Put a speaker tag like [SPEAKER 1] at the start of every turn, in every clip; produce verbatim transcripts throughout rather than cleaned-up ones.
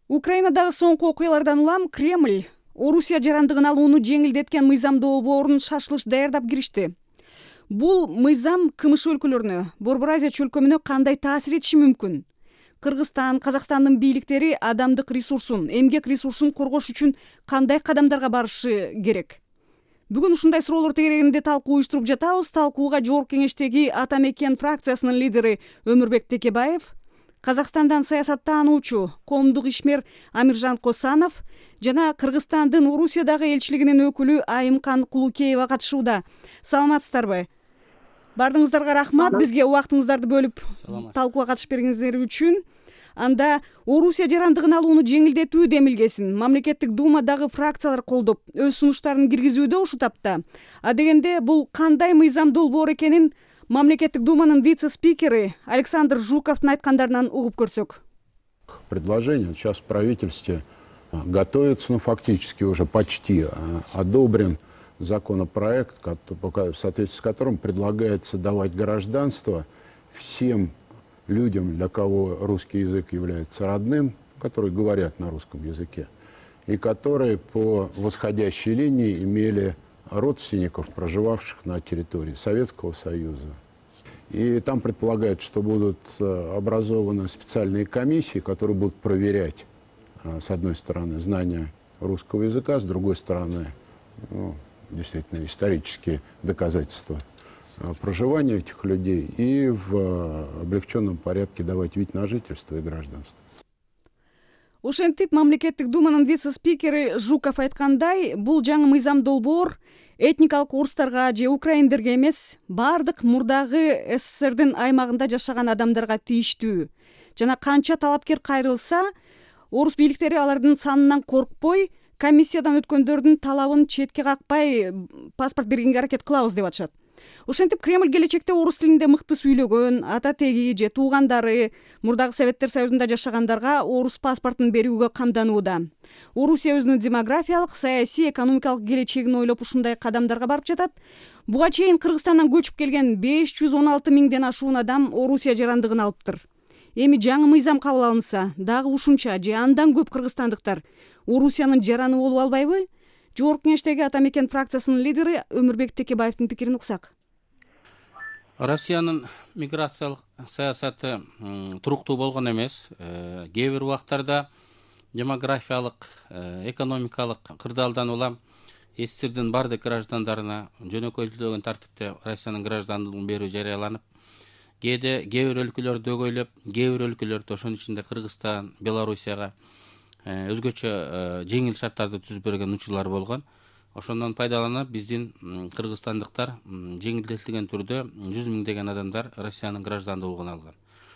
[SPEAKER 1] Украинадагы соңку окуялардан улам Кремль Орусия жарандыгын алууну жеңилдеткен мыйзам долбоорун шашылыш даярдап киришти. Бул мыйзам КМШ өлкөлөрүнө, Борбор Азия чөлкөмүнө кандай таасир этиши мүмкүн? Кыргызстан, Казакстандын бийликтери адамдык ресурсун, эмгек ресурсун коргош үчүн кандай кадамдарга барышы керек? Бүгүн ушундай суроолор тегерегинде талкуу уюштуруп жатабыз. Талкууга Жогорку Кеңештеги Ата Мекен фракциясынын лидери Өмүрбек Текебаев, Казакстандан саясаттануучу, коомдук ишмер Амиржан Косанов жана Кыргызстандын Орусиядагы элчилигинин өкүлү Айымкан Кулукеева катышууда. Саламатсыздарбы? Бардыгыңыздарга рахмат. Бизге убактыңыздарды бөлүп талкууга катышып бергениңиздер үчүн. Анда Орусия жарандыгын алууну жеңилдетүү демилгесин мамлекеттик думадагы фракциялар колдоп, өз сунуштарын киргизүүдө ушул тапта. А дегенде бул кандай мыйзам долбоор экенин мамлекеттик думанын вице-спикери Александр Жуковдун айткандарынан угуп көрсөк.
[SPEAKER 2] Предложение сейчас в правительстве готовится, ну фактически уже почти одобрен законопроект, в соответствии с которым предлагается давать гражданство всем людям, для кого русский язык является родным, которые говорят на русском языке, и которые по восходящей линии имели родственников, проживавших на территории Советского Союза. И там предполагают, что будут образованы специальные комиссии, которые будут проверять, с одной стороны, знания русского языка, с другой стороны, ну, действительно, исторические доказательства проживания этих людей и в облегченном порядке давать вид на жительство и гражданство.
[SPEAKER 1] Ошентип мамлекеттик думанын вице-спикери Жуков айткандай, бул жаңы мыйзам долбоор этникалык орустарга же украиндерге эмес, бардык мурдагы СССРдин аймагында жашаган адамдарга тийиштүү. Жана канча талапкер кайрылса, орус бийликтери алардын санынан коркпой, комиссиядан өткөндөрдүн талабын четке какпай паспорт бергенге аракет кылабыз деп атышат. Ошентип Кремль келечекте орус тилинде мыкты сүйлөгөн, ата теги же туугандары мурдагы Советтер Союзунда жашагандарга орус паспортун берүүгө камданууда. Орусия өзүнүн демографиялык, саясий, экономикалык келечегин ойлоп ушундай кадамдарга барып жатат. Буга чейин Кыргызстандан көчүп келген беш жүз он алты миңден ашуун адам Орусия жарандыгын алыптыр. Эми жаңы мыйзам кабыл алынса, дагы ушунча же андан көп кыргызстандыктар Орусиянын жараны болуп албайбы? Жогорку Кеңештеги Ата Мекен фракциясынын лидери Өмүрбек Текебаевдин пикирин уксак.
[SPEAKER 3] Россиянын миграциялык саясаты туруктуу болгон эмес. Кээ бир убактарда демографиялык, экономикалык кырдаалдан улам СССРдин бардык граждандарына жөнөкөйлөгөн тартипте Россиянын граждандыгын берүү жарыяланып, кээде кээ бир өлкөлөрдү өгөйлөп, кээ бир өлкөлөрдө ошонун ичинде Кыргызстан, Белоруссияга өзгөчө жеңил шарттарды түзүп берген учурлар болгон. Ошондон пайдаланып биздин кыргызстандыктар жеңилдетилген түрдө жүз миңдеген адамдар Россиянын граждандуулугун алган.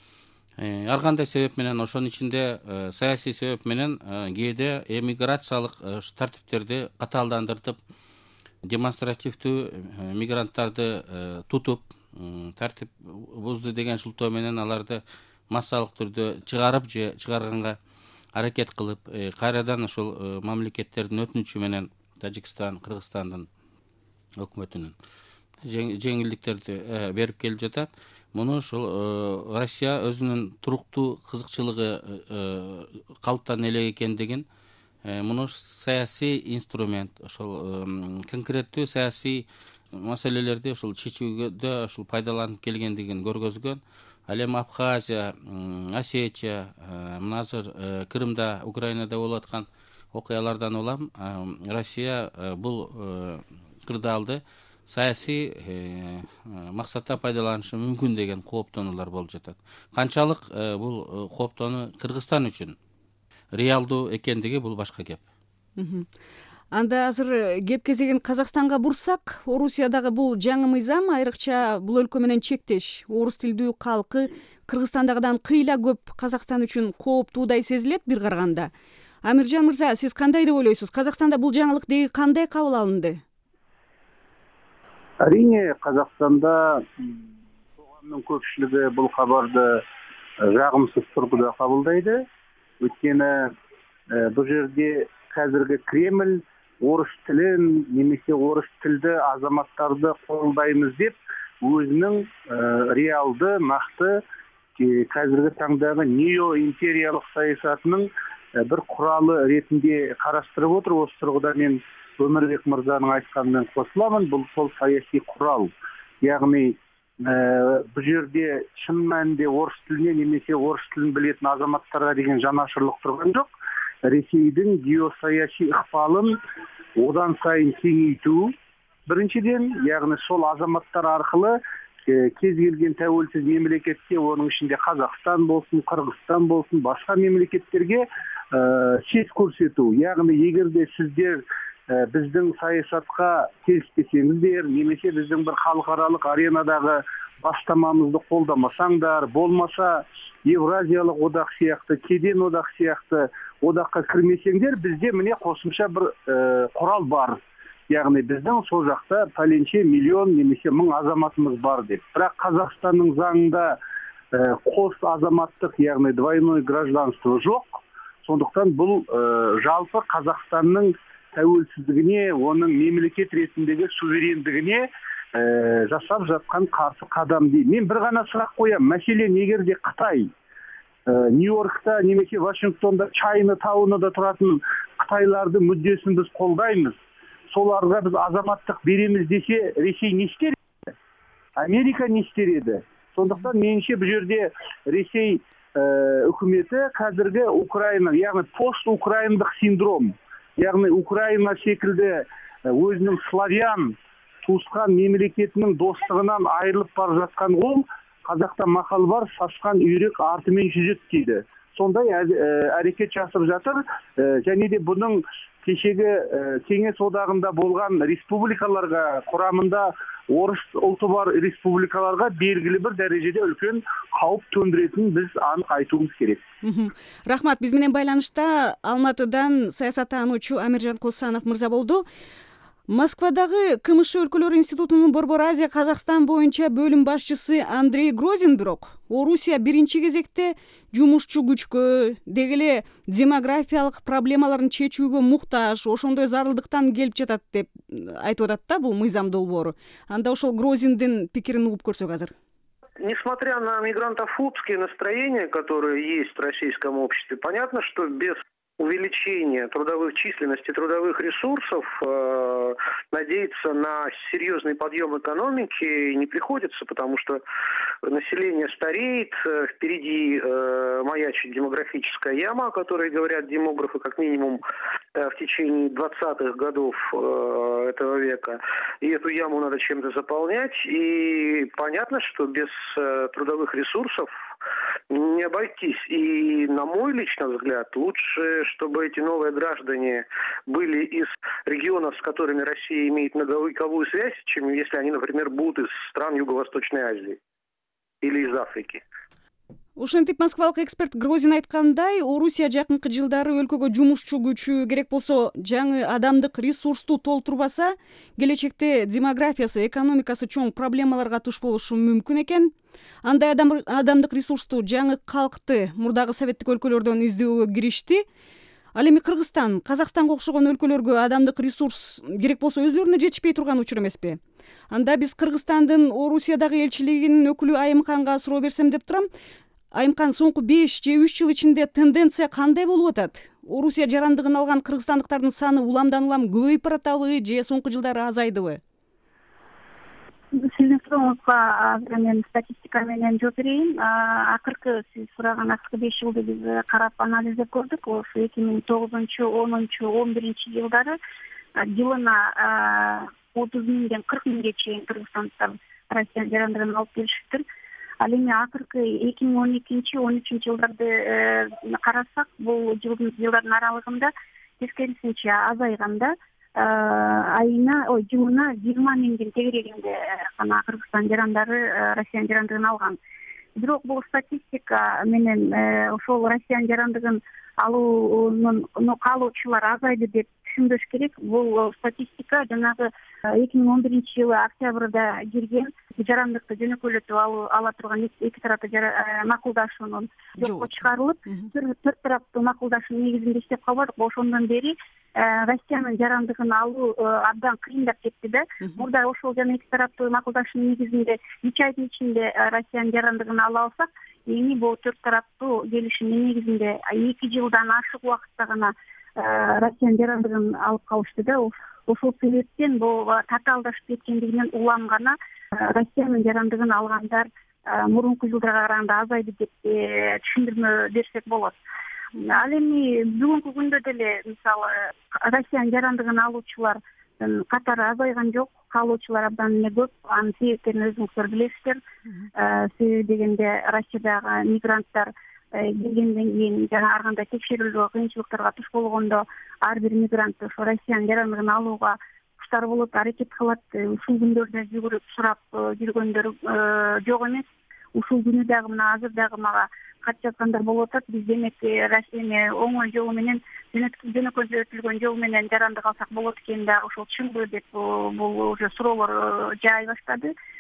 [SPEAKER 3] Ар кандай себеп менен, ошонун ичинде саясий себеп менен кээде эмиграциялык тартиптерди катаалдандыртып, демонстративдүү мигранттарды тутуп, тартип бузду деген шылтоо менен аларды массалык түрдө чыгарып же чыгарганга аракет кылып, кайрадан ошол мамлекеттердин өтүнүчү менен Тажикстан, Кыргызстандын өкмөтүнүн жеңилдиктерди берип келип жатат. Муну ушул Россия өзүнүн туруктуу кызыкчылыгы калыптан элек экендигин, муну саясий инструмент, ошол конкреттүү саясий маселелерди ошол чечүүгө ошол пайдаланып келгендигин көргөзгөн. Ал эми Абхазия, Осетия, мына азыр Крымда, Украинада болуп аткан окуялардан улам Россия бул кырдаалды саясий максатта пайдаланышы мүмкүн деген кооптонуулар болуп жатат. Канчалык бул кооптонуу Кыргызстан үчүн реалдуу экендиги бул башка кеп.
[SPEAKER 1] Анда азыр кеп кезеген Казакстанга бурсак, Орусиядагы бул жаңы мыйзам айрыкча бул өлкө менен чектеш, орус тилдүү калкы Кыргызстандагыдан кыйла көп Казакстан үчүн кооптуудай сезилет бир караганда. Амиржан мырза, сиз кандай деп ойлойсуз? Казакстанда бул жаңылык деги кандай кабыл алынды?
[SPEAKER 4] Әрине, Қазақстанда қоғамның көпшілігі бұл хабарды жағымсыз тұрғыда қабылдайды. Өйткені бұл жерде қазіргі Кремль орыс тілін немесе орыс тілді азаматтарды қолдаймыз деп өзінің реалды, нақты қазіргі таңдағы неоимпериялық саясатының бір құралы ретінде қарастырып отыр. Осы тұрғыда мен Өмірбек мырзаның айтқанымен қосыламын. Бұл сол саяси құрал. Яғни бұл жерде шын мәнінде орыс тіліне немесе орыс тілін білетін азаматтарға деген жанашырлық тұрған жоқ. Ресейдің геосаяси ықпалын одан сайын кеңейту біріншіден, яғни сол азаматтар арқылы кез келген тәуелсіз мемлекетке, оның ішінде Қазақстан болсын, Қырғызстан болсын, басқа мемлекеттерге сес көрсету. Яғни егер де сіздер біздің саясатқа келіспесеңіздер, немесе біздің бір халықаралық аренадағы бастамамызды қолдамасаңдар, болмаса Евразиялық одақ сияқты, кеден одақ сияқты одаққа кірмесеңдер, бізде міне қосымша бір құрал бар. Яғни біздің сол жақта пәленше миллион немесе мың азаматымыз бар деп. Бірақ Қазақстанның заңында қос азаматтық, яғни двойной гражданство жоқ. Сондықтан бұл жалпы Қазақстанның тәуелсіздігіне, оның мемлекет ретіндегі суверендігіне жасап жатқан қарсы қадам дейді. Мен бір ғана сұрақ қоямын. Мәселен, егер де Қытай Нью-Йоркта немесе Вашингтонда, Чайна тауында тұратын қытайлардың мүддесін біз қолдаймыз. Соларға біз азаматтық береміз десе, Ресей не істер еді? Америка не істер еді? Сондықтан меніңше бұл жерде Ресей үкіметі қазіргі Украина, яғни пост-украиндық синдром, яғни Украина секілді өзінің славян туысқан мемлекетінің достығынан айырылып бара жатқан ол, қазақта мақал бар, сасқан үйрек артымен жүзеді дейді. Сондай әрекет жасап жатыр, және де бұның кешегі Кеңес одағында болған республикаларға, құрамында орыс ұлты бар республикаларға белгілі бір дәрежеде үлкен қауіп төндіретінін біз анық айтуымыз керек.
[SPEAKER 1] Рахмат, бізменен байланышта Алматыдан саясаттанушы Амиржан Қосанов мырза болды. Москвадағы КМШ өлкөлөр институтунун Борбор Азия Қазақстан боюнча бөлүм башчысы Андрей Грозин бирок Орусия биринчи кезекте жумушчу күчкө, дегеле демографиялык проблемаларын чечүүгө муктаж, ошондой зарылдыктан келип жатат деп айтып атат да бул мыйзам долбоору. Анда ошол Грозиндин пикирин угуп көрсөк азыр.
[SPEAKER 5] Несмотря на мигрантофобские настроения, которые есть в российском обществе, понятно, что без увеличение трудовых численности, трудовых ресурсов, э, надеяться на серьезный подъем экономики не приходится, потому что население стареет, впереди э, маячит демографическая яма, о которой говорят демографы как минимум э, в течение двадцатых годов э, этого века. И эту яму надо чем-то заполнять. И понятно, что без э, трудовых ресурсов не обойтись. И, на мой личный взгляд, лучше, чтобы эти новые граждане были из регионов, с которыми Россия имеет многовековую связь, чем если они, например, будут из стран Юго-Восточной Азии или из Африки.
[SPEAKER 1] Ошентип москвалык эксперт Грозин айткандай, Орусия жакынкы жылдары өлкөгө жумушчу күчү керек болсо, жаңы адамдык ресурсту толтурбаса, келечекте демографиясы, экономикасы чоң проблемаларга туш болушу мүмкүн экен. Андай адам, адамдык ресурсту жаңы калкты мурдагы советтик өлкөлөрдөн издөөгө киришти. Ал эми Кыргызстан, Казакстанга окшогон өлкөлөргө адамдык ресурс керек болсо өзлөрүнө жетишпей турган учур эмеспи? Анда биз Кыргызстандын Орусиядагы элчилигинин өкүлү Айымканга суроо берсем деп турам. Айымкан, соңку беш же үч жыл ичинде тенденция кандай болуп атат? Орусия жарандыгын алган кыргызстандыктардын саны уламдан улам көбөйүп баратабы же соңку жылдары азайдыбы?
[SPEAKER 6] Сиздин сурооңузга азыр мен статистика менен жооп берейин. Акыркы сиз сураган акыркы беш жылды биз карап анализдеп көрдүк. Ошо эки миң тогузунчу, онунчу, он биринчи жылдары жылына отуз миңден кырк миңге чейин кыргызстандыктар Россиянын жарандыгын алып келишиптир. Ал эми акыркы эки миң он экинчи, он үчүнчү жылдарды карасак, бул жылдардын аралыгында тескерисинче азайганда, айына, ой, жылына жыйырма миңдин тегерегинде гана Кыргызстан жарандары Россиянын жарандыгын алган. Бирок бул статистика менен ошол Россиянын жарандыгын алуунун каалоочулар азайды деп түшүнбөш керек. Бул статистика жанагы эки миң он биринчи жылы октябрда кирген жарандыкты жөнөкөйлөтүп ала турган эки тараптуу макулдашуунун жокко чыгарылып, төрт тараптуу макулдашуу негизинде иштеп калбадык. Ошондон бери Россиянын жарандыгын алуу абдан кыйындап кетти да. Мурда ошол жана эки тараптуу макулдашуунун негизинде үч айдын ичинде Россиянын жарандыгын ала алсак, эми бул төрт тараптуу келишимдин негизинде эки жылдан ашык убакытта гана Россиянын жарандыгын алып калышты да. Ошол себептен бул татаалдашып кеткендигинен улам гана Россиянын жарандыгын алгандар мурунку жылдарга караганда азайды деп түшүндүрмө берсек болот. Ал эми бүгүнкү күндө деле мисалы Россиянын жарандыгын алуучулардын катары азайган жок, калуучулар абдан эле көп. Анын себептерин өзүңүздөр билесиздер. Себеби дегенде Россиядагы мигранттар келгенден кийин жана ар кандай текшерүүгө, кыйынчылыктарга туш болгондо ар бир мигрант ошо Россиянын жарандыгын алууга куштар болот, аракет кылат. Ушул күндөрдө жүгүрүп сурап жүргөндөр жок эмес. Ушул күнү дагы мына азыр дагы мага кат жазгандар болуп атат. Биз демек Россияны оңой жол менен, жөнөкөйдөлтүлгөн жол менен жарандык алсак болот экен дагы ошол чынбы деп бул уже суроолор жаай баштады.